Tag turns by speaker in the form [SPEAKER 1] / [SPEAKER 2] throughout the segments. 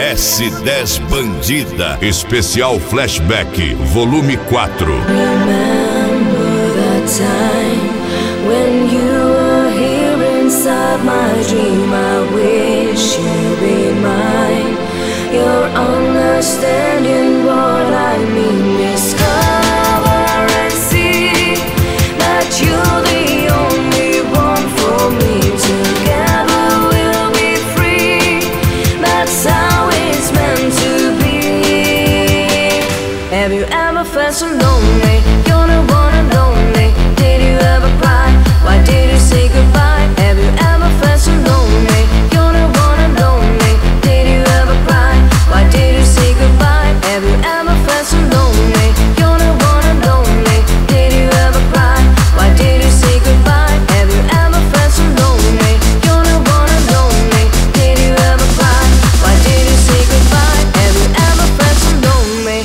[SPEAKER 1] S10 Bandida, especial flashback, volume 4.
[SPEAKER 2] Remember that time when you were here inside my dream. I wish you'd be mine. You're understanding what I mean. Discover and see that you're the only one for me. Together we'll be free. That's how it's meant to be. Have you ever felt so lonely? You're the one and only. Did you ever cry? Why did you say goodbye? Have you ever felt so lonely? You're the one and only. Did you ever cry? Why did you say goodbye? Have you ever felt so lonely? You're the one and only. Did you ever cry? Why did you say goodbye? Have you ever felt so lonely? You're the one and only. Did you ever cry? Why did you say goodbye? Have you ever felt so lonely?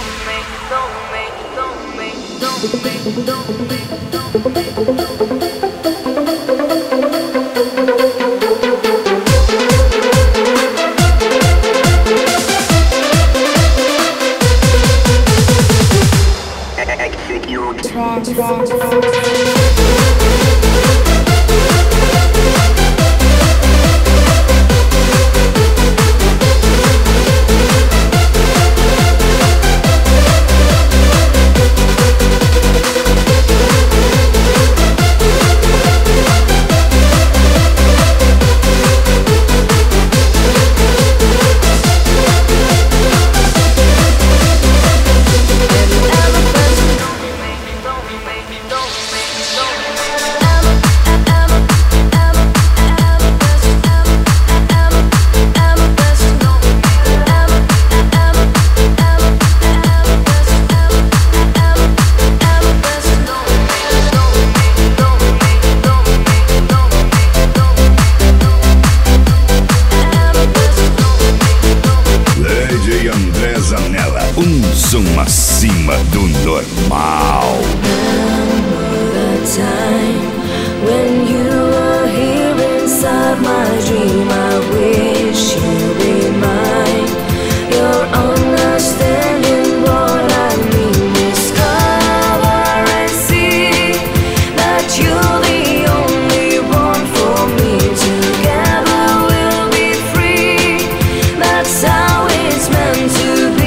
[SPEAKER 1] Som acima do normal.
[SPEAKER 2] Remember that time when you were here inside my dream. I wish you'd be mine. You're understanding what I mean. Discover and see that you're the only one for me. Together we'll be free. That's how it's meant to be.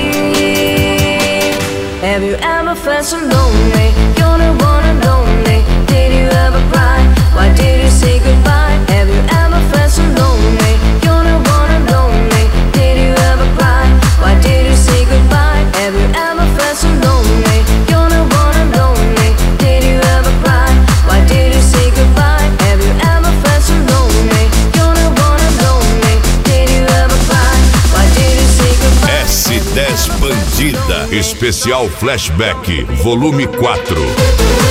[SPEAKER 2] Have you ever felt so lonely? You're the one and only. Did you ever cry? Why did you say goodbye? Have you ever felt so lonely? You're the one and only. Did you ever cry? Why did you say goodbye? Have you ever felt so lonely? You're the one and only. Did you ever cry? Why did you say goodbye? Have you ever felt so lonely? You're the one and only. Did you ever cry? Why did you say goodbye?
[SPEAKER 1] S10 Bandida, especial flashback, volume 4.